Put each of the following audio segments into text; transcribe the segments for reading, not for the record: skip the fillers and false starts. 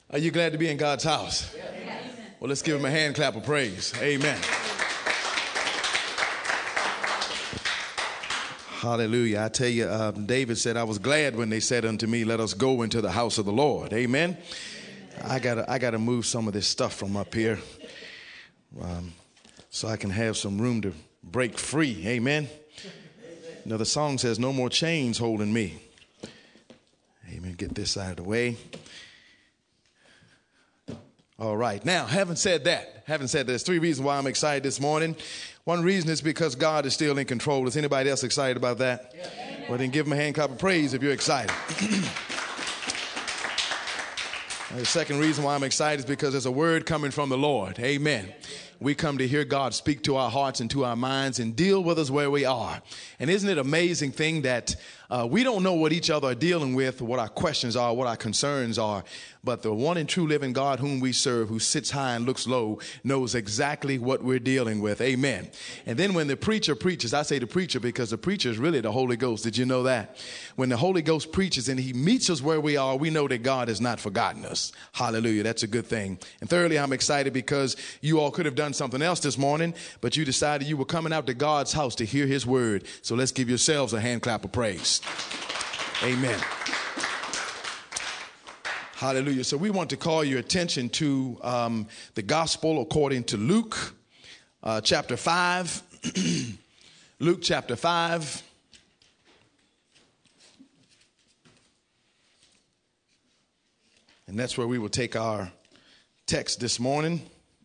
Are you glad to be in God's house? Yes. Well, let's give him a hand clap of praise. Amen. Hallelujah. I tell you, David said, I was glad when they said unto me, let us go into the house of the Lord. Amen. I gotta move some of this stuff from up here so I can have some room to break free. Amen. You know, the song says, no more chains holding me. Amen. Get this out of the way. All right. Now, having said that, there's three reasons why I'm excited this morning. One reason is because God is still in control. Is anybody else excited about that? Yeah. Well, then give him a hand clap of praise if you're excited. The second reason why I'm excited is because there's a word coming from the Lord. Amen. We come to hear God speak to our hearts and to our minds and deal with us where we are. And isn't it an amazing thing that we don't know what each other are dealing with, what our questions are, what our concerns are, but the one and true living God whom we serve, who sits high and looks low, knows exactly what we're dealing with. Amen. And then when the preacher preaches, I say the preacher because the preacher is really the Holy Ghost. Did you know that? When the Holy Ghost preaches and he meets us where we are, we know that God has not forgotten us. Hallelujah. That's a good thing. And thirdly, I'm excited because you all could have done something else this morning, but you decided you were coming out to God's house to hear his word. So let's give yourselves a hand clap of praise. Amen. Hallelujah. So we want to call your attention to the gospel according to Luke chapter 5. Luke chapter 5. And that's where we will take our text this morning.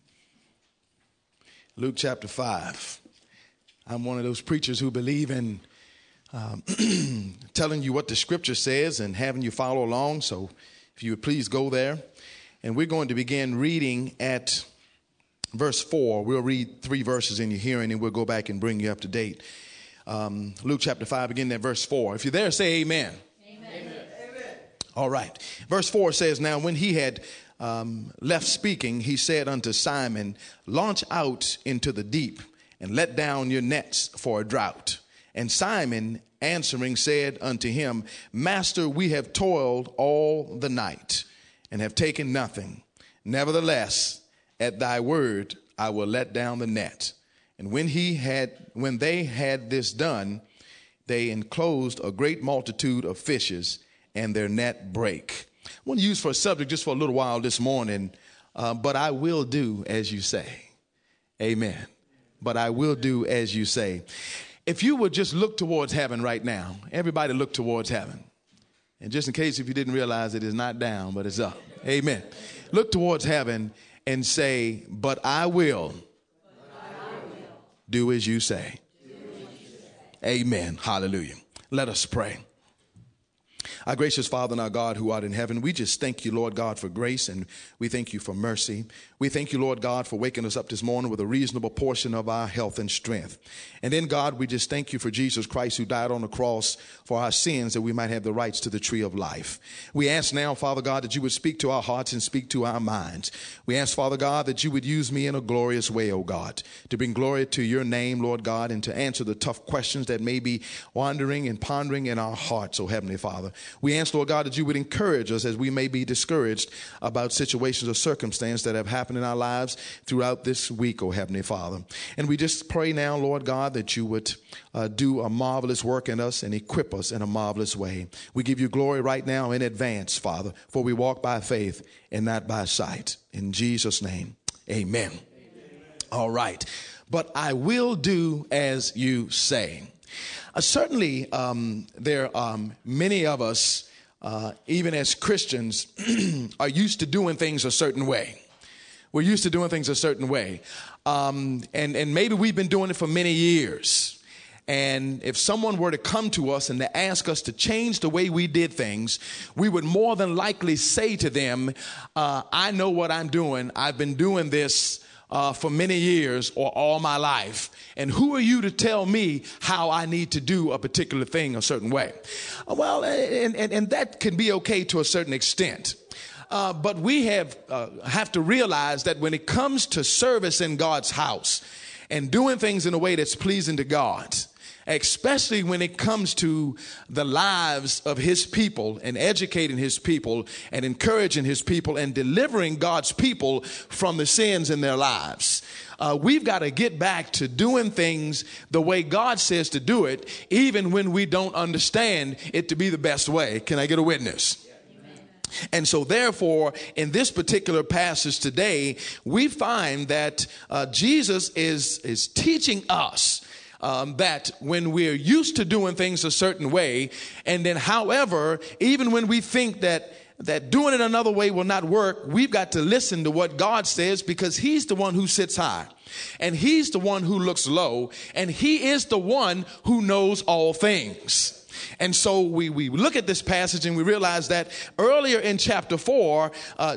Luke chapter 5. I'm one of those preachers who believe in telling you what the scripture says and having you follow along. So if you would please go there. And we're going to begin reading at verse 4. We'll read 3 verses in your hearing and we'll go back and bring you up to date. Luke chapter 5, beginning at verse 4. If you're there, say amen. Amen. Amen. All right. Verse 4 says, now when he had left speaking, he said unto Simon, launch out into the deep and let down your nets for a draught. And Simon answering said unto him, Master, we have toiled all the night and have taken nothing. Nevertheless, at thy word, I will let down the net. And when they had this done, they enclosed a great multitude of fishes, and their net brake. I want to use for a subject just for a little while this morning, but I will do as you say. Amen. But I will do as you say. If you would just look towards heaven right now, everybody look towards heaven. And just in case if you didn't realize it is not down, but it's up. Amen. Look towards heaven and say, but I will do as you say. Amen. Hallelujah. Let us pray. Our gracious Father and our God who art in heaven, we just thank you, Lord God, for grace, and we thank you for mercy. We thank you, Lord God, for waking us up this morning with a reasonable portion of our health and strength. And then, God, we just thank you for Jesus Christ who died on the cross for our sins that we might have the rights to the tree of life. We ask now, Father God, that you would speak to our hearts and speak to our minds. We ask, Father God, that you would use me in a glorious way, oh God, to bring glory to your name, Lord God, and to answer the tough questions that may be wandering and pondering in our hearts, oh Heavenly Father. We ask, Lord God, that you would encourage us as we may be discouraged about situations or circumstances that have happened in our lives throughout this week, oh Heavenly Father. And we just pray now, Lord God, that you would do a marvelous work in us and equip us in a marvelous way. We give you glory right now in advance, Father, for we walk by faith and not by sight. In Jesus' name, amen. Amen. All right. But I will do as you say. Certainly, there are many of us, even as Christians, are used to doing things a certain way. We're used to doing things a certain way. And maybe we've been doing it for many years. And if someone were to come to us and to ask us to change the way we did things, we would more than likely say to them, I know what I'm doing. I've been doing this for many years or all my life. And who are you to tell me how I need to do a particular thing a certain way? Well, and that can be okay to a certain extent. But we have to realize that when it comes to service in God's house and doing things in a way that's pleasing to God, especially when it comes to the lives of his people and educating his people and encouraging his people and delivering God's people from the sins in their lives. We've got to get back to doing things the way God says to do it, even when we don't understand it to be the best way. Can I get a witness? And so therefore, in this particular passage today, we find that Jesus is teaching us that when we're used to doing things a certain way, and then however, even when we think that doing it another way will not work, we've got to listen to what God says, because he's the one who sits high and he's the one who looks low, and he is the one who knows all things. And so we look at this passage and we realize that earlier in chapter 4,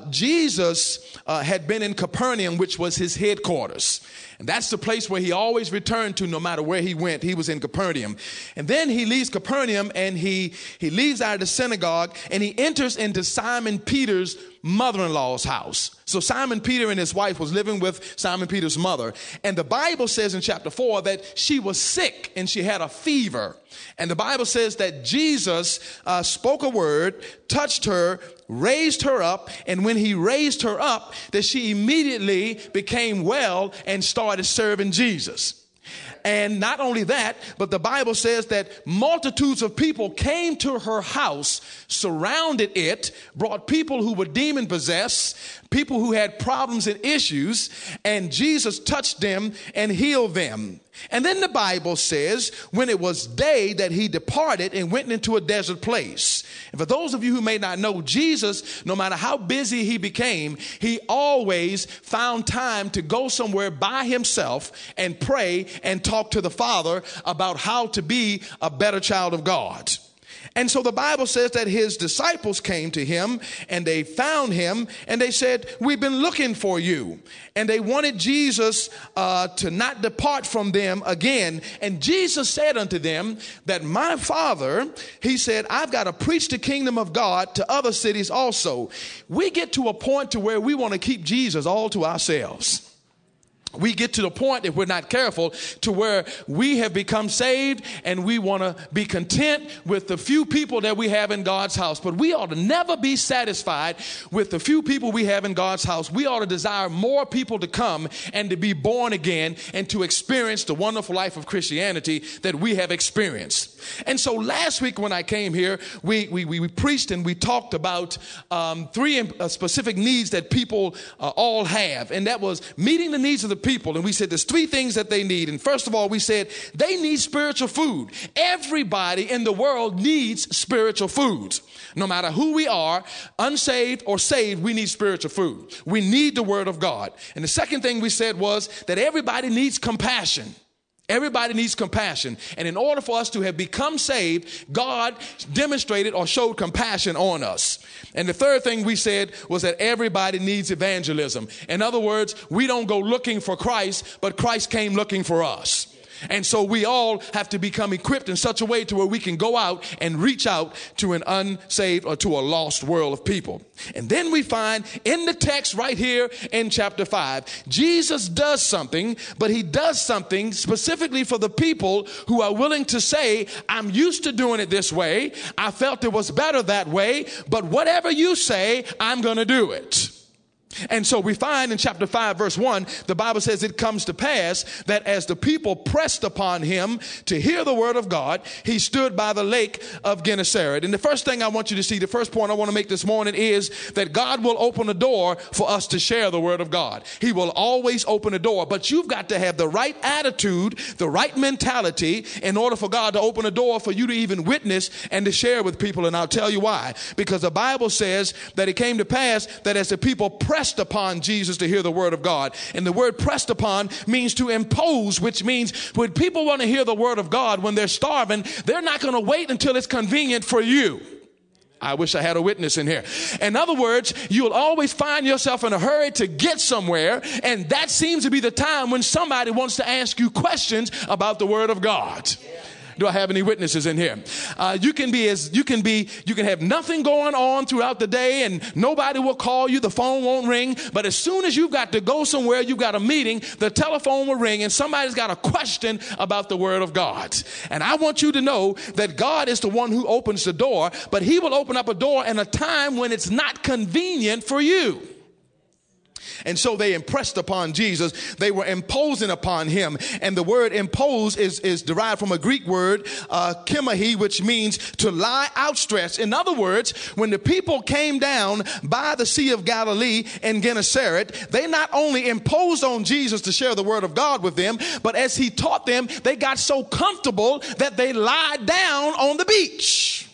Jesus had been in Capernaum, which was his headquarters. And that's the place where he always returned to no matter where he went. He was in Capernaum. And then he leaves Capernaum and he leaves out of the synagogue and he enters into Simon Peter's mother-in-law's house. So Simon Peter and his wife was living with Simon Peter's mother. And the Bible says in chapter 4 that she was sick and she had a fever. And the Bible says that Jesus spoke a word, touched her, raised her up. And when he raised her up, that she immediately became well and started serving Jesus. And not only that, but the Bible says that multitudes of people came to her house, surrounded it, brought people who were demon possessed, people who had problems and issues, and Jesus touched them and healed them. And then the Bible says when it was day that he departed and went into a desert place. And for those of you who may not know, Jesus, no matter how busy he became, he always found time to go somewhere by himself and pray and talk to the Father about how to be a better child of God. And so the Bible says that his disciples came to him and they found him and they said, "We've been looking for you." And they wanted Jesus to not depart from them again. And Jesus said unto them that my Father, he said, I've got to preach the kingdom of God to other cities also. We get to a point to where we want to keep Jesus all to ourselves. We get to the point, if we're not careful, to where we have become saved and we want to be content with the few people that we have in God's house. But we ought to never be satisfied with the few people we have in God's house. We ought to desire more people to come and to be born again and to experience the wonderful life of Christianity that we have experienced. And so last week when I came here, we preached and we talked about three specific needs that people all have. And that was meeting the needs of the people. And we said there's three things that they need. And first of all, we said they need spiritual food. Everybody in the world needs spiritual food. No matter who we are, unsaved or saved, we need spiritual food. We need the word of God. And the second thing we said was that everybody needs compassion. Everybody needs compassion. And in order for us to have become saved, God demonstrated or showed compassion on us. And the third thing we said was that everybody needs evangelism. In other words, we don't go looking for Christ, but Christ came looking for us. And so we all have to become equipped in such a way to where we can go out and reach out to an unsaved or to a lost world of people. And then we find in the text right here in chapter 5, Jesus does something, but he does something specifically for the people who are willing to say, I'm used to doing it this way. I felt it was better that way, but whatever you say, I'm going to do it. And so we find in chapter 5, verse 1, the Bible says it comes to pass that as the people pressed upon him to hear the word of God, he stood by the lake of Gennesaret. And the first thing I want you to see, the first point I want to make this morning is that God will open a door for us to share the word of God. He will always open a door, but you've got to have the right attitude, the right mentality in order for God to open a door for you to even witness and to share with people. And I'll tell you why. Because the Bible says that it came to pass that as the people pressed upon Jesus to hear the word of God. And the word pressed upon means to impose, which means when people want to hear the word of God, when they're starving, they're not going to wait until it's convenient for you. I wish I had a witness in here. In other words, you'll always find yourself in a hurry to get somewhere, and that seems to be the time when somebody wants to ask you questions about the word of God. Do I have any witnesses in here? You can have nothing going on throughout the day and nobody will call you. The phone won't ring. But as soon as you've got to go somewhere, you've got a meeting, the telephone will ring and somebody's got a question about the word of God. And I want you to know that God is the one who opens the door, but he will open up a door in a time when it's not convenient for you. And so they impressed upon Jesus. They were imposing upon him. And the word impose is derived from a Greek word, kimahi, which means to lie outstretched. In other words, when the people came down by the Sea of Galilee in Gennesaret, they not only imposed on Jesus to share the word of God with them, but as he taught them, they got so comfortable that they lied down on the beach.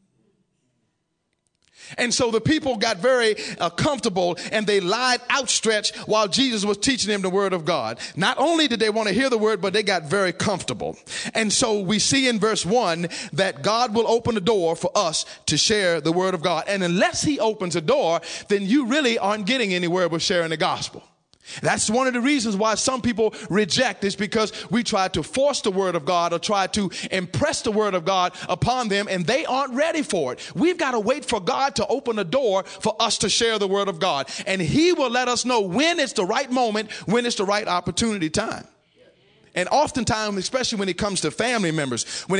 And so the people got very comfortable and they lied outstretched while Jesus was teaching them the word of God. Not only did they want to hear the word, but they got very comfortable. And so we see in verse 1 that God will open the door for us to share the word of God. And unless he opens a door, then you really aren't getting anywhere with sharing the gospel. That's one of the reasons why some people reject is because we try to force the word of God or try to impress the word of God upon them and they aren't ready for it. We've got to wait for God to open a door for us to share the word of God. And he will let us know when it's the right moment, when it's the right opportunity time. And oftentimes, especially when it comes to family members, we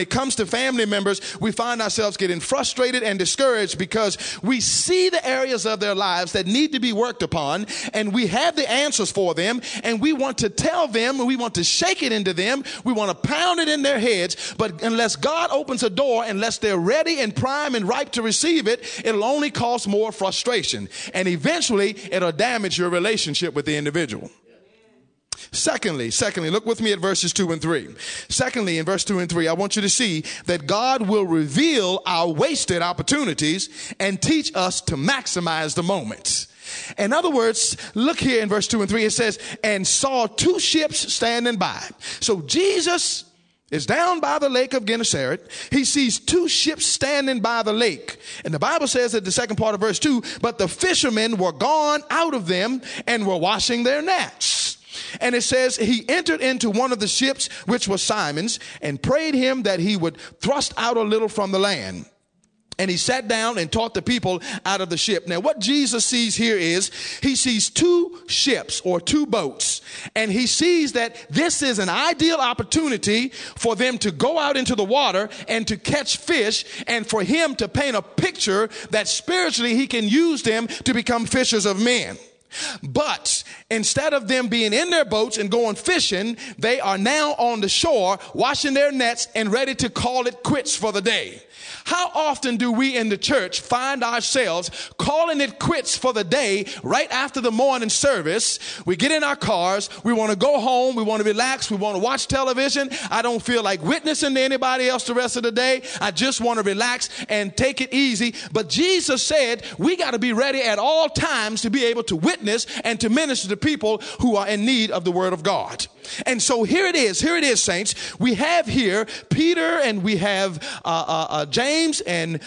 find ourselves getting frustrated and discouraged because we see the areas of their lives that need to be worked upon and we have the answers for them and we want to tell them, we want to shake it into them, we want to pound it in their heads. But unless God opens a door, unless they're ready and prime and ripe to receive it, it'll only cause more frustration. And eventually, it'll damage your relationship with the individual. Secondly, look with me at verses 2 and 3. Secondly, in verse 2 and 3, I want you to see that God will reveal our wasted opportunities and teach us to maximize the moment. In other words, look here in verse 2 and 3, it says, and saw two ships standing by. So Jesus is down by the lake of Gennesaret. He sees two ships standing by the lake. And the Bible says at the second part of verse 2, but the fishermen were gone out of them and were washing their nets. And it says he entered into one of the ships, which was Simon's, and prayed him that he would thrust out a little from the land. And he sat down and taught the people out of the ship. Now, what Jesus sees here is he sees two ships or two boats. And he sees that this is an ideal opportunity for them to go out into the water and to catch fish and for him to paint a picture that spiritually he can use them to become fishers of men. But instead of them being in their boats and going fishing, they are now on the shore washing their nets and ready to call it quits for the day. How often do we in the church find ourselves calling it quits for the day right after the morning service? We get in our cars. We want to go home. We want to relax. We want to watch television. I don't feel like witnessing to anybody else the rest of the day. I just want to relax and take it easy. But Jesus said we got to be ready at all times to be able to witness and to minister to people who are in need of the word of God. And so here it is, saints. We have here Peter and we have James and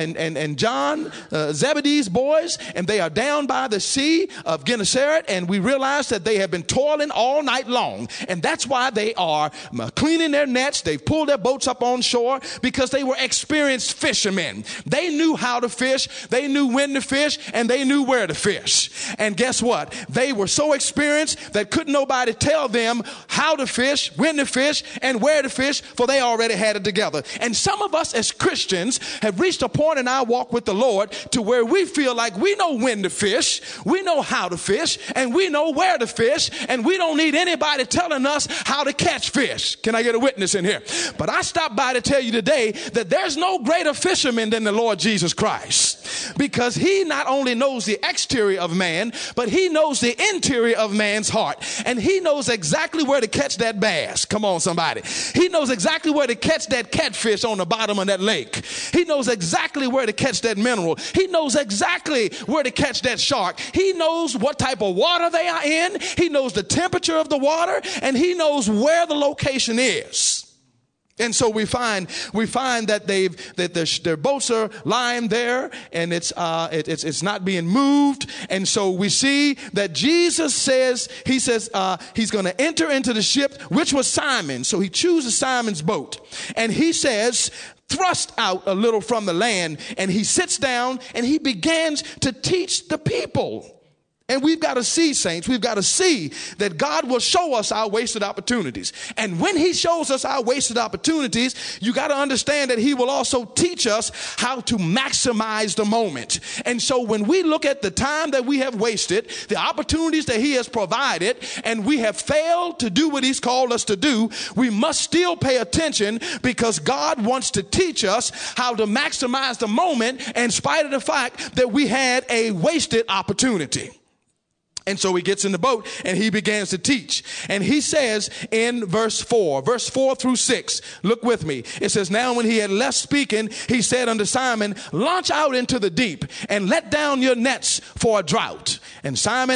John, Zebedee's boys, and they are down by the Sea of Gennesaret, and we realize that they have been toiling all night long, and that's why they are cleaning their nets. They've pulled their boats up on shore because they were experienced fishermen. They knew how to fish, they knew when to fish, and they knew where to fish. And guess what? They were so experienced that couldn't nobody tell them how to fish, when to fish, and where to fish, for they already had it together. And some of us as Christians have reached a point in our walk with the Lord to where we feel like we know when to fish, we know how to fish, and we know where to fish, and we don't need anybody telling us how to catch fish. Can I get a witness in here? But I stopped by to tell you today that there's no greater fisherman than the Lord Jesus Christ, because he not only knows the exterior of man, but he knows the interior of man's heart, and he knows exactly where to catch that bass. Come on, somebody. He knows exactly where to catch that catfish on the bottom of that lake. He knows exactly where to catch that mineral. He knows exactly where to catch that shark. He knows what type of water they are in. He knows the temperature of the water, and he knows where the location is. And so we find that their boats are lying there, and it's not being moved. And so we see that Jesus says he's going to enter into the ship, which was Simon. So he chooses Simon's boat, and he says, thrust out a little from the land, and he sits down and he begins to teach the people. And we've got to see, saints, we've got to see that God will show us our wasted opportunities. And when he shows us our wasted opportunities, you got to understand that he will also teach us how to maximize the moment. And so when we look at the time that we have wasted, the opportunities that he has provided, and we have failed to do what he's called us to do, we must still pay attention, because God wants to teach us how to maximize the moment in spite of the fact that we had a wasted opportunity. And so he gets in the boat and he begins to teach. And he says in verse 4 through 6, look with me. It says, now when he had left speaking, he said unto Simon, launch out into the deep and let down your nets for a drought. And Simon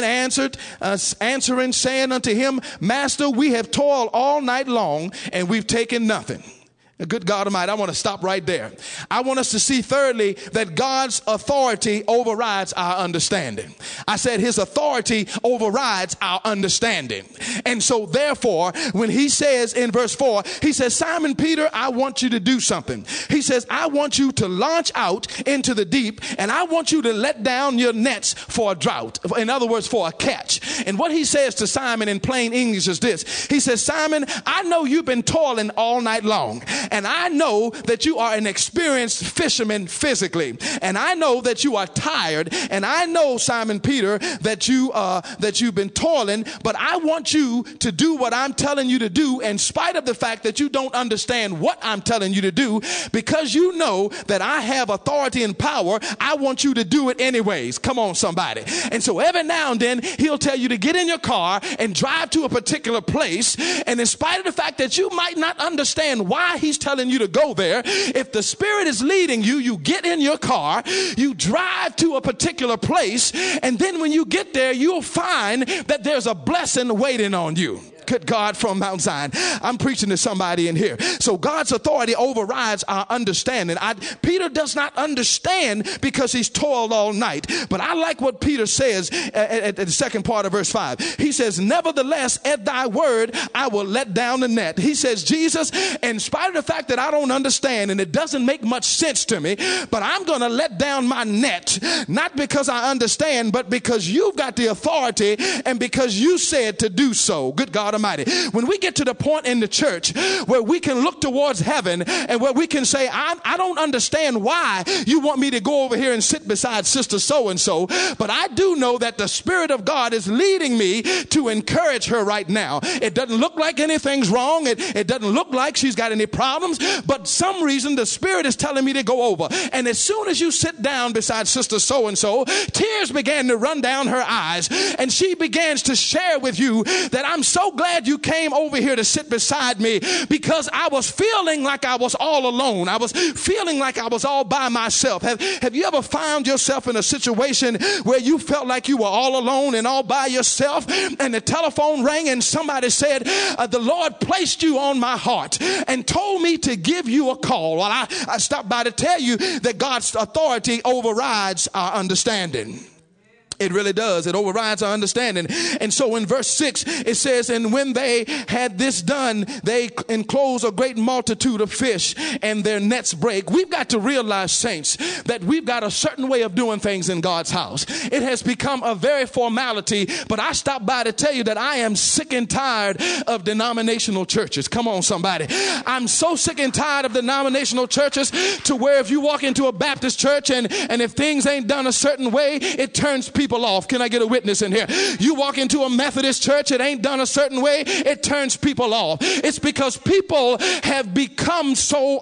answering, saying unto him, Master, we have toiled all night long and we've taken nothing. Good God Almighty, I want to stop right there. I want us to see thirdly that God's authority overrides our understanding. I said his authority overrides our understanding. And so therefore, when he says in verse 4, he says, Simon Peter, I want you to do something. He says, I want you to launch out into the deep, and I want you to let down your nets for a drought. In other words, for a catch. And what he says to Simon in plain English is this. He says, Simon, I know you've been toiling all night long. And I know that you are an experienced fisherman physically. And I know that you are tired. And I know, Simon Peter, that you've been toiling. But I want you to do what I'm telling you to do, in spite of the fact that you don't understand what I'm telling you to do. Because you know that I have authority and power, I want you to do it anyways. Come on, somebody. And so every now and then, he'll tell you to get in your car and drive to a particular place. And in spite of the fact that you might not understand why he's telling you to go there, if the Spirit is leading you, you get in your car, you drive to a particular place, and then when you get there, you'll find that there's a blessing waiting on you. Good God from Mount Zion. I'm preaching to somebody in here. So God's authority overrides our understanding. Peter does not understand because he's toiled all night. But I like what Peter says at the second part of verse 5. He says, nevertheless, at thy word, I will let down the net. He says, Jesus, in spite of the fact that I don't understand and it doesn't make much sense to me, but I'm going to let down my net, not because I understand, but because you've got the authority and because you said to do so. Good God Almighty. When we get to the point in the church where we can look towards heaven and where we can say, I don't understand why you want me to go over here and sit beside sister so-and-so, but I do know that the Spirit of God is leading me to encourage her right now. It doesn't look like anything's wrong. It doesn't look like she's got any problems, but some reason the Spirit is telling me to go over. And as soon as you sit down beside sister so-and-so, tears began to run down her eyes, and she begins to share with you that I'm so glad you came over here to sit beside me, because I was feeling like I was all alone. I was feeling like I was all by myself. Have you ever found yourself in a situation where you felt like you were all alone and all by yourself, and the telephone rang and somebody said, the Lord placed you on my heart and told me to give you a call? Well, I stopped by to tell you that God's authority overrides our understanding. It really does. It overrides our understanding. And so in verse 6, it says, and when they had this done, they enclosed a great multitude of fish, and their nets break. We've got to realize, saints, that we've got a certain way of doing things in God's house. It has become a very formality, but I stopped by to tell you that I am sick and tired of denominational churches. Come on, somebody. I'm so sick and tired of denominational churches to where if you walk into a Baptist church and if things ain't done a certain way, it turns people off. Can I get a witness in here? You walk into a Methodist church, it ain't done a certain way, it turns people off. It's because people have become so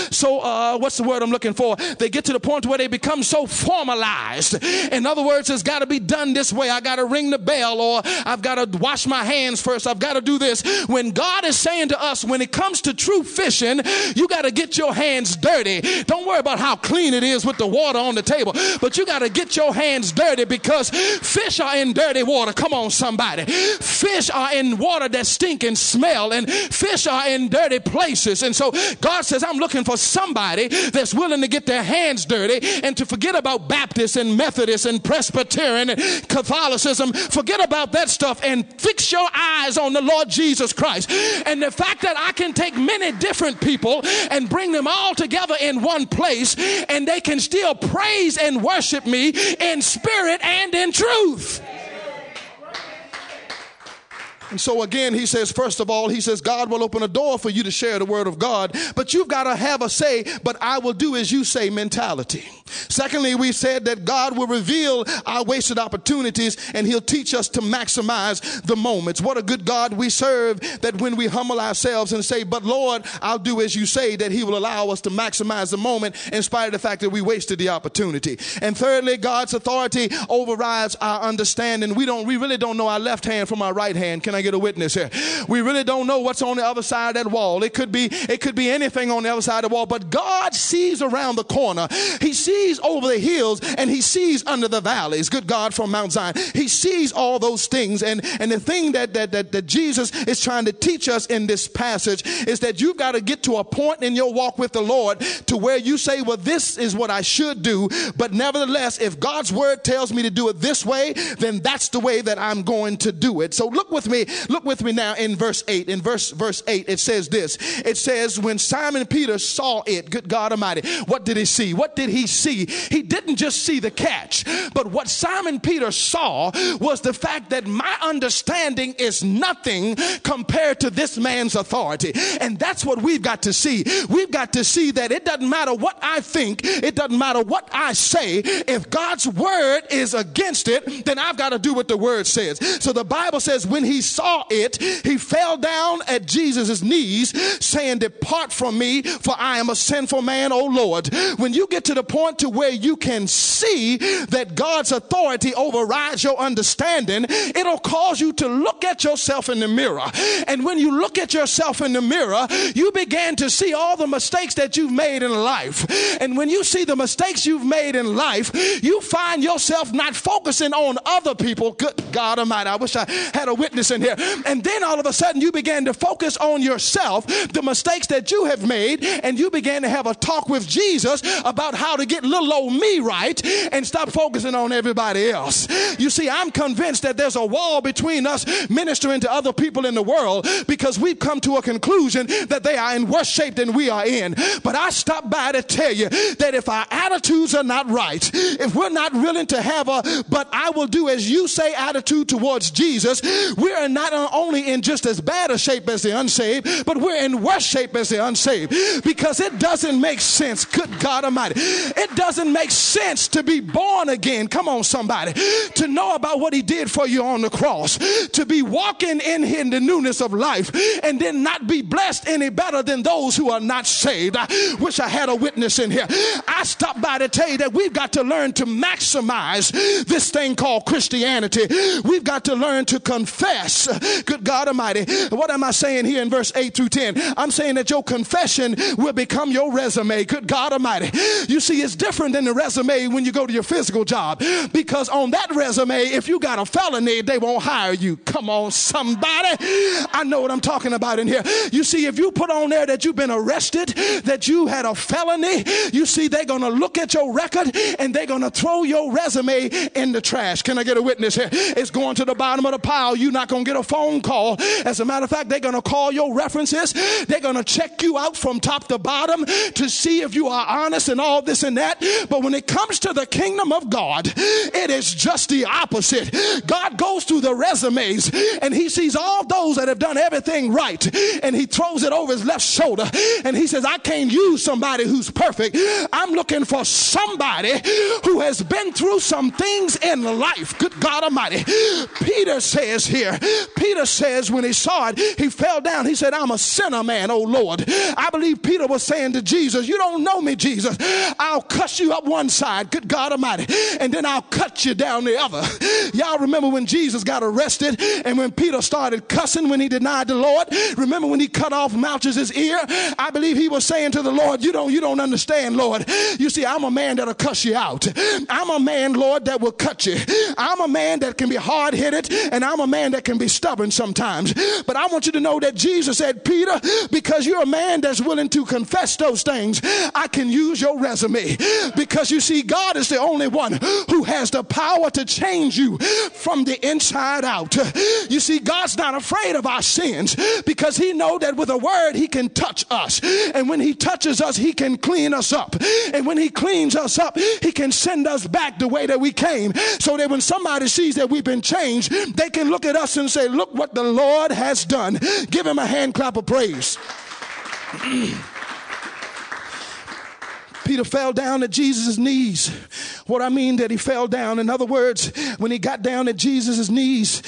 what's the word I'm looking for? They get to the point where they become so formalized. In other words, it's got to be done this way. I got to ring the bell, or I've got to wash my hands first. I've got to do this. When God is saying to us, when it comes to true fishing, you got to get your hands dirty. Don't worry about how clean it is with the water on the table, but you got to get your hands dirty, because because fish are in dirty water. Come on, somebody. Fish are in water that stink and smell, and fish are in dirty places. And so God says, I'm looking for somebody that's willing to get their hands dirty and to forget about Baptists and Methodists and Presbyterian and Catholicism. Forget about that stuff and fix your eyes on the Lord Jesus Christ. And the fact that I can take many different people and bring them all together in one place, and they can still praise and worship me in spirit and in truth. And so again, he says, first of all, he says, God will open a door for you to share the word of God, but you've got to have a say, but I will do as you say mentality. Secondly, we said that God will reveal our wasted opportunities and he'll teach us to maximize the moments. What a good God we serve, that when we humble ourselves and say, but Lord, I'll do as you say, that he will allow us to maximize the moment in spite of the fact that we wasted the opportunity. And thirdly, God's authority overrides our understanding. We really don't know our left hand from our right hand. Can I get a witness here? We really don't know what's on the other side of that wall. It could be anything on the other side of the wall, but God sees around the corner. He sees over the hills, and he sees under the valleys. Good God from Mount Zion. He sees all those things. And the thing that Jesus is trying to teach us in this passage is that you've got to get to a point in your walk with the Lord to where you say, well, this is what I should do. But nevertheless, if God's word tells me to do it this way, then that's the way that I'm going to do it. So look with me now in verse 8. In verse 8, it says this. It says, when Simon Peter saw it, good God Almighty, what did he see? What did he see? He didn't just see the catch, but what Simon Peter saw was the fact that my understanding is nothing compared to this man's authority. And that's what we've got to see. We've got to see that it doesn't matter what I think. It doesn't matter what I say. If God's word is against it, then I've got to do what the word says. So the Bible says when he saw it, he fell down at Jesus' knees saying, depart from me, for I am a sinful man, O Lord. When you get to the point to where you can see that God's authority overrides your understanding, it'll cause you to look at yourself in the mirror. And when you look at yourself in the mirror, you begin to see all the mistakes that you've made in life. And when you see the mistakes you've made in life, you find yourself not focusing on other people. Good God Almighty, I wish I had a witness in here. And then all of a sudden you began to focus on yourself, the mistakes that you have made, and you began to have a talk with Jesus about how to get little old me right and stop focusing on everybody else. You see, I'm convinced that there's a wall between us ministering to other people in the world because we've come to a conclusion that they are in worse shape than we are in. But I stopped by to tell you that if our attitudes are not right, if we're not willing to have a but I will do as you say attitude towards Jesus, we are not only in just as bad a shape as the unsaved, but we're in worse shape as the unsaved, because it doesn't make sense. Good God Almighty, it doesn't make sense to be born again. Come on, somebody, to know about what he did for you on the cross, to be walking in the newness of life, and then not be blessed any better than those who are not saved. I wish I had a witness in here. I stopped by to tell you that we've got to learn to maximize this thing called Christianity. We've got to learn to confess. Good God Almighty, what am I saying here in verse 8 through 10? I'm saying that your confession will become your resume. Good God Almighty. You see, it's different than the resume when you go to your physical job, because on that resume, if you got a felony, they won't hire you. Come on, somebody. I know what I'm talking about in here. You see, if you put on there that you've been arrested, that you had a felony, you see, they're going to look at your record and they're going to throw your resume in the trash. Can I get a witness here? It's going to the bottom of the pile. You're not going to get a phone call. As a matter of fact, they're going to call your references. They're going to check you out from top to bottom to see if you are honest and all this and that. But when it comes to the kingdom of God, it is just the opposite. God goes through the resumes and he sees all those that have done everything right, and he throws it over his left shoulder and he says, I can't use somebody who's perfect. I'm looking for somebody who has been through some things in life. Good God Almighty. Peter says here, Peter says when he saw it, he fell down. He said, I'm a sinner man, oh Lord. I believe Peter was saying to Jesus, you don't know me, Jesus. I'll cuss you up one side, good God Almighty, and then I'll cut you down the other. Y'all remember when Jesus got arrested and when Peter started cussing when he denied the Lord? Remember when he cut off Malchus's ear? I believe he was saying to the Lord, you don't understand, Lord. You see, I'm a man that'll cuss you out. I'm a man, Lord, that will cut you. I'm a man that can be hard-headed, and I'm a man that can be stubborn sometimes. But I want you to know that Jesus said, Peter, because you're a man that's willing to confess those things, I can use your resume. Because you see, God is the only one who has the power to change you from the inside out. You see, God's not afraid of our sins because he knows that with a word he can touch us. And when he touches us, he can clean us up. And when he cleans us up, he can send us back the way that we came, so that when somebody sees that we've been changed, they can look at us and say, look what the Lord has done. Give him a hand clap of praise. Peter fell down at Jesus' knees. What I mean that he fell down, in other words, when he got down at Jesus' knees,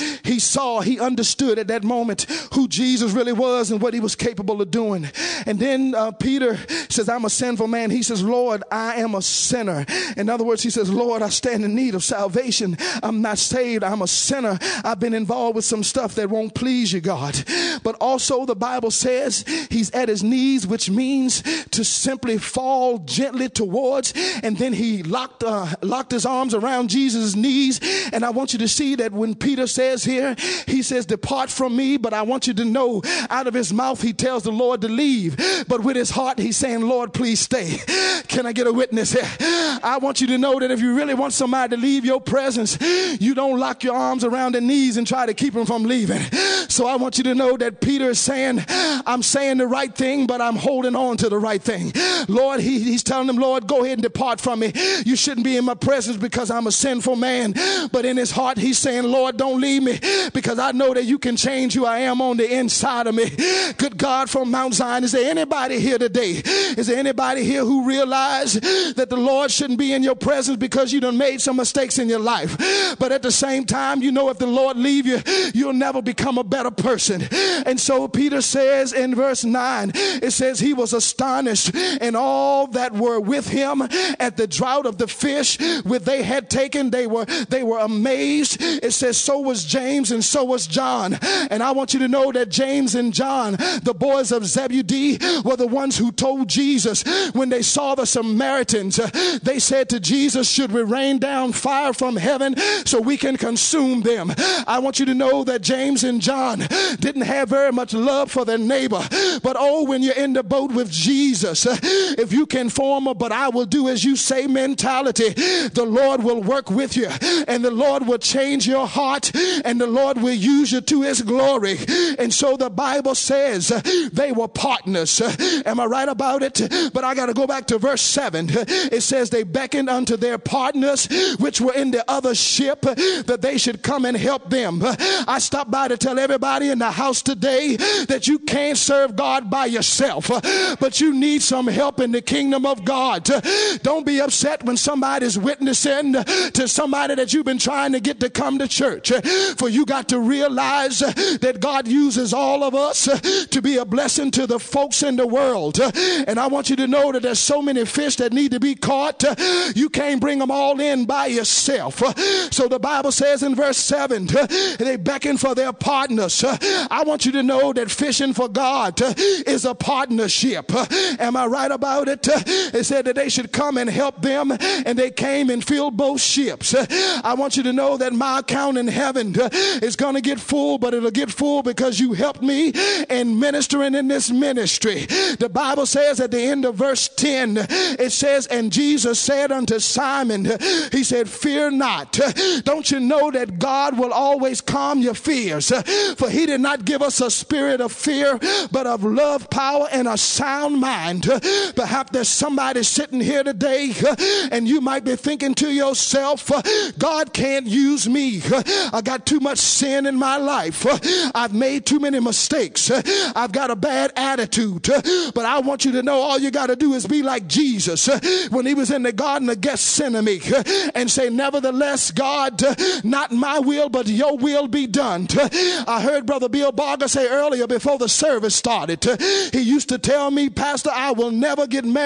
he understood at that moment who Jesus really was and what he was capable of doing. And then Peter says, I'm a sinful man. He says, Lord, I am a sinner. In other words, he says, Lord, I stand in need of salvation. I'm not saved. I'm a sinner. I've been involved with some stuff that won't please you, God. But also the Bible says he's at his knees, which means to simply fall gently towards, and then he locked his arms around Jesus' knees. And I want you to see that when Peter says here, he says, depart from me, but I want you to know out of his mouth he tells the Lord to leave, but with his heart he's saying, Lord, please stay. Can I get a witness here? I want you to know that if you really want somebody to leave your presence, you don't lock your arms around their knees and try to keep them from leaving. So I want you to know that Peter is saying, I'm saying the right thing, but I'm holding on to the right thing. Lord, he's telling them, Lord, go ahead and depart from me. You shouldn't be in my presence because I'm a sinful man. But in his heart, he's saying, Lord, don't leave me, because I know that you can change who I am on the inside of me. Good God from Mount Zion, is there anybody here today? Is there anybody here who realize that the Lord shouldn't be in your presence because you done made some mistakes in your life? But at the same time, you know, if the Lord leave you, you'll never become a better person. And so Peter says in verse 9, it says he was astonished, and all that were with him at the draught of the fish which they had taken, they were amazed. It says so was James and so was John. And I want you to know that James and John, the boys of Zebedee, were the ones who told Jesus when they saw the Samaritans, they said to Jesus, should we rain down fire from heaven so we can consume them? I want you to know that James and John didn't have very much love for their neighbor. But oh, when you're in the boat with Jesus, if you can form a but I will do as you say mentality, the Lord will work with you, and the Lord will change your heart, and the Lord will use you to his glory. And so the Bible says they were partners. Am I right about it? But I got to go back to verse 7. It says they beckoned unto their partners which were in the other ship that they should come and help them. I stopped by to tell everybody in the house today that you can't serve God by yourself, but you need some help in the kingdom of God. Don't be upset when somebody's witnessing to somebody that you've been trying to get to come to church, for you got to realize that God uses all of us to be a blessing to the folks in the world. And I want you to know that there's so many fish that need to be caught. You can't bring them all in by yourself. So the Bible says in verse 7, they beckon for their partners. I want you to know that fishing for God is a partnership. Am I right about it? It said that they should come and help them, and they came and filled both ships. I want you to know that my account in heaven is going to get full, but it'll get full because you helped me in ministering in this ministry. The Bible says at the end of verse 10, it says, and Jesus said unto Simon, he said, fear not. Don't you know that God will always calm your fears? For he did not give us a spirit of fear, but of love, power, and a sound mind. Perhaps there's somebody sitting here today, and you might be thinking to yourself, God can't use me. I got too much sin in my life. I've made too many mistakes. I've got a bad attitude. But I want you to know all you got to do is be like Jesus when he was in the Garden of Gethsemane and say, nevertheless, God, not my will, but your will be done. I heard Brother Bill Barger say earlier before the service started, he used to tell me, Pastor, I will never get married again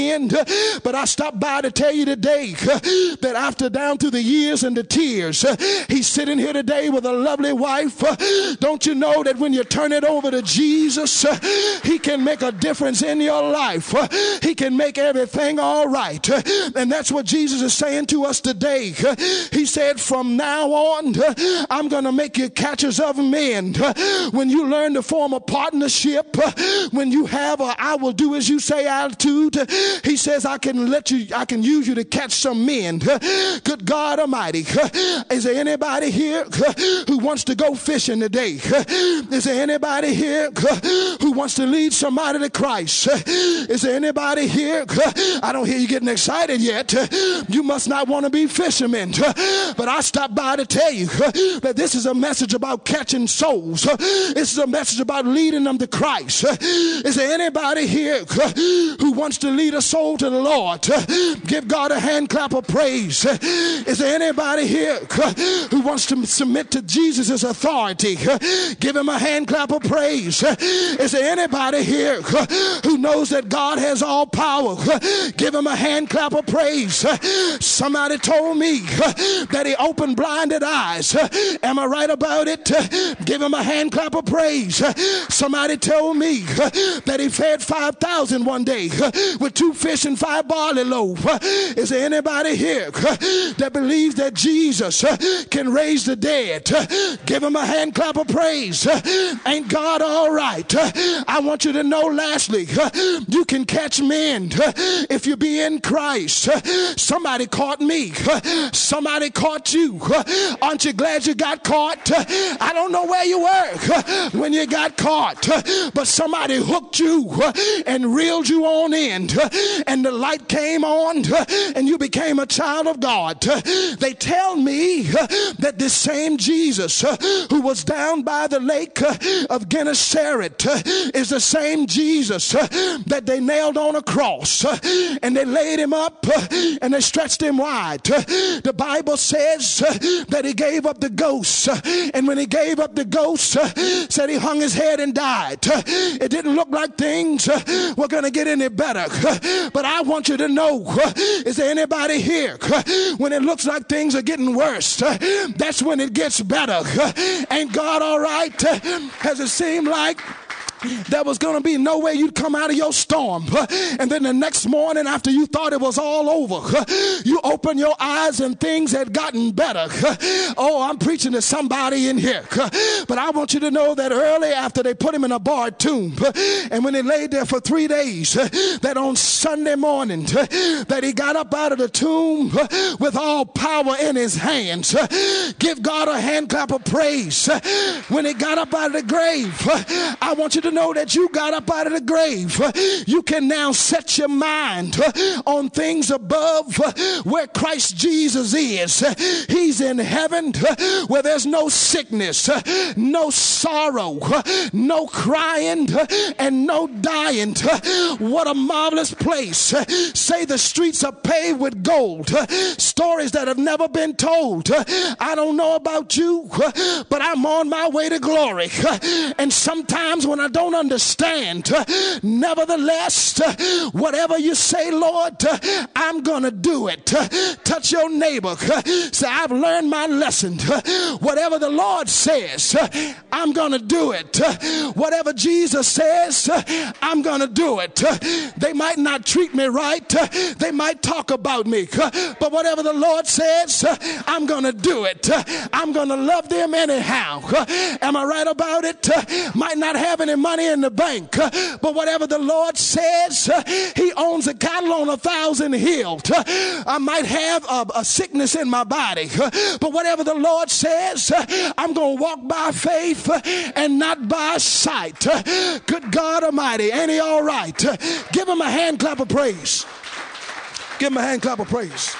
end. But I stopped by to tell you today that after down through the years and the tears, he's sitting here today with a lovely wife. Don't you know that when you turn it over to Jesus, he can make a difference in your life. He can make everything all right. And that's what Jesus is saying to us today. He said, from now on, I'm going to make you catchers of men. When you learn to form a partnership, when you have a I will do as you say attitude, he says, I can use you to catch some men. Good God Almighty. Is there anybody here who wants to go fishing today? Is there anybody here who wants to lead somebody to Christ? Is there anybody here? I don't hear you getting excited yet. You must not want to be fishermen. But I stopped by to tell you that this is a message about catching souls. This is a message about leading them to Christ. Is there anybody here who wants to lead a soul to the Lord? Give God a hand clap of praise. Is there anybody here who wants to submit to Jesus' authority? Give him a hand clap of praise. Is there anybody here who knows that God has all power? Give him a hand clap of praise. Somebody told me that he opened blinded eyes. Am I right about it? Give him a hand clap of praise. Somebody told me that he fed 5,000 one day with 2 fish and 5 barley loaves. Is there anybody here that believes that Jesus can raise the dead? Give him a hand clap of praise. Ain't God all right? I want you to know lastly, you can catch men if you be in Christ. Somebody caught me. Somebody caught you. Aren't you glad you got caught? I don't know where you were when you got caught, but somebody hooked you and reeled you on in, and the light came on and you became a child of God. They tell me that this same Jesus who was down by the lake of Gennesaret is the same Jesus that they nailed on a cross, and they laid him up and they stretched him wide. The Bible says that he gave up the ghost, and when he gave up the ghost, said he hung his head and died. It didn't look like things were going to get any better, but I want you to know, is there anybody here when it looks like things are getting worse, that's when it gets better? Ain't God all right? Has it seemed like there was going to be no way you'd come out of your storm, and then the next morning after you thought it was all over, you open your eyes and things had gotten better? Oh, I'm preaching to somebody in here, but I want you to know that early after they put him in a barred tomb, and when he laid there for 3 days, that on Sunday morning that he got up out of the tomb with all power in his hands. Give God a hand clap of praise. When he got up out of the grave, I want you to know that you got up out of the grave. You can now set your mind on things above where Christ Jesus is. He's in heaven where there's no sickness, no sorrow, no crying, and no dying. What a marvelous place. Say the streets are paved with gold. Stories that have never been told. I don't know about you, but I'm on my way to glory. And sometimes when I don't understand, nevertheless, whatever you say, Lord, I'm gonna do it. Touch your neighbor. Say, I've learned my lesson. Whatever the Lord says, I'm gonna do it. Whatever Jesus says, I'm gonna do it. They might not treat me right, they might talk about me, but whatever the Lord says, I'm gonna do it. I'm gonna love them anyhow. Am I right about it? Might not have any money in the bank, but whatever the Lord says, he owns a cattle on 1,000 hills. I might have a sickness in my body, but whatever the Lord says, I'm going to walk by faith and not by sight. Good God Almighty, ain't he all right? Give him a hand clap of praise. Give him a hand clap of praise.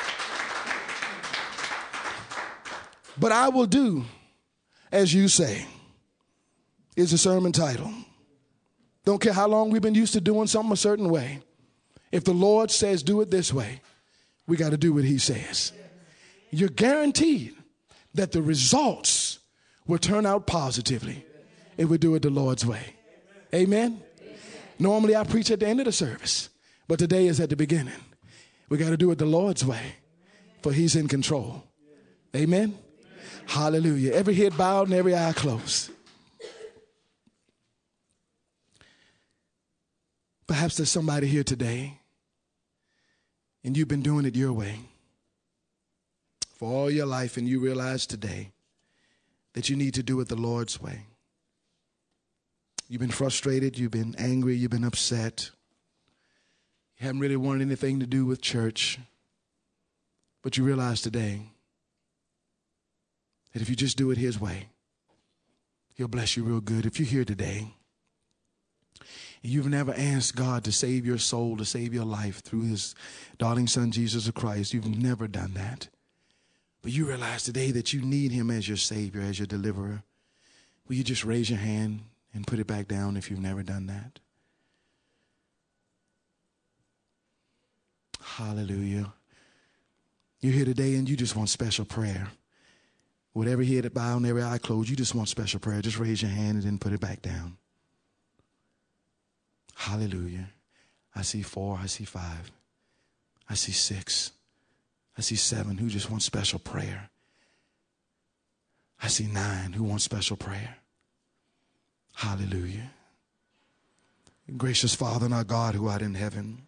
But I will do as you say is the sermon title. Don't care how long we've been used to doing something a certain way. If the Lord says do it this way, we got to do what he says. You're guaranteed that the results will turn out positively if we do it the Lord's way. Amen? Normally I preach at the end of the service, But today is at the beginning. We got to do it the Lord's way, for he's in control. Amen. Hallelujah. Every head bowed and every eye closed. Perhaps there's somebody here today and you've been doing it your way for all your life, and you realize today that you need to do it the Lord's way. You've been frustrated, you've been angry, you've been upset. You haven't really wanted anything to do with church, but you realize today that if you just do it his way, he'll bless you real good. If you're here today and you've never asked God to save your soul, to save your life through his darling son, Jesus Christ, you've never done that. But you realize today that you need him as your Savior, as your deliverer. Will you just raise your hand and put it back down if you've never done that? Hallelujah. You're here today and you just want special prayer. With every head bowed and every eye closed, you just want special prayer. Just raise your hand and then put it back down. Hallelujah. I see 4, I see 5, I see 6. I see 7 who just want special prayer. I see 9 who want special prayer. Hallelujah. Gracious Father and our God who art in heaven,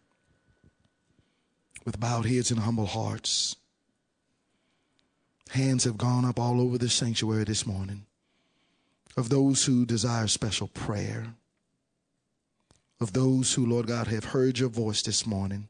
with bowed heads and humble hearts, hands have gone up all over this sanctuary this morning of those who desire special prayer, of those who, Lord God, have heard your voice this morning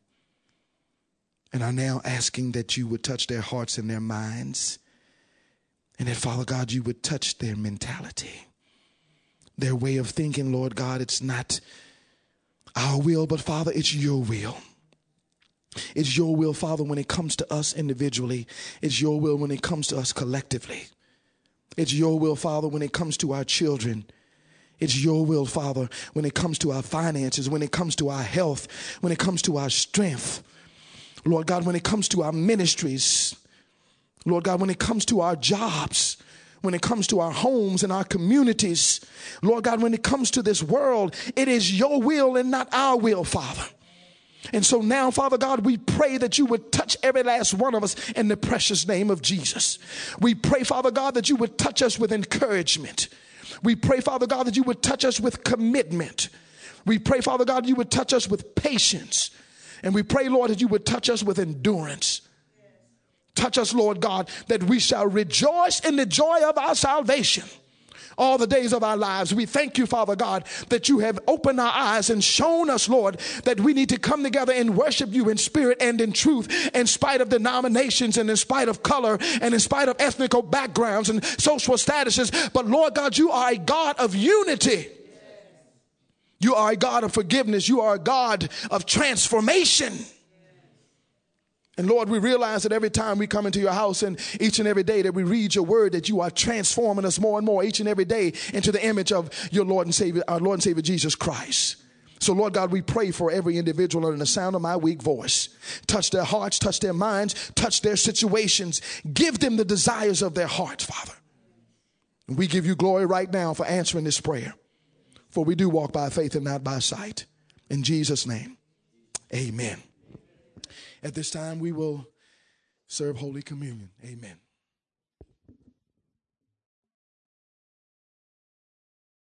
and are now asking that you would touch their hearts and their minds, and that, Father God, you would touch their mentality, their way of thinking, Lord God. It's not our will, but, Father, it's your will. It's your will, Father, when it comes to us individually. It's your will when it comes to us collectively. It's your will, Father, when it comes to our children. It's your will, Father, when it comes to our finances, when it comes to our health, when it comes to our strength. Lord God, when it comes to our ministries, Lord God, when it comes to our jobs, when it comes to our homes and our communities, Lord God, when it comes to this world, it is your will and not our will, Father. And so now, Father God, we pray that you would touch every last one of us in the precious name of Jesus. We pray, Father God, that you would touch us with encouragement. We pray, Father God, that you would touch us with commitment. We pray, Father God, you would touch us with patience. And we pray, Lord, that you would touch us with endurance. Touch us, Lord God, that we shall rejoice in the joy of our salvation all the days of our lives. We thank you, Father God, that you have opened our eyes and shown us, Lord, that we need to come together and worship you in spirit and in truth, in spite of denominations and in spite of color and in spite of ethnical backgrounds and social statuses. But Lord God, you are a God of unity. You are a God of forgiveness. You are a God of transformation. And Lord, we realize that every time we come into your house and each and every day that we read your word, that you are transforming us more and more each and every day into the image of your Lord and Savior, our Lord and Savior Jesus Christ. So Lord God, we pray for every individual under the sound of my weak voice. Touch their hearts, touch their minds, touch their situations. Give them the desires of their hearts, Father. And we give you glory right now for answering this prayer. For we do walk by faith and not by sight. In Jesus' name, amen. At this time, we will serve Holy Communion. Amen.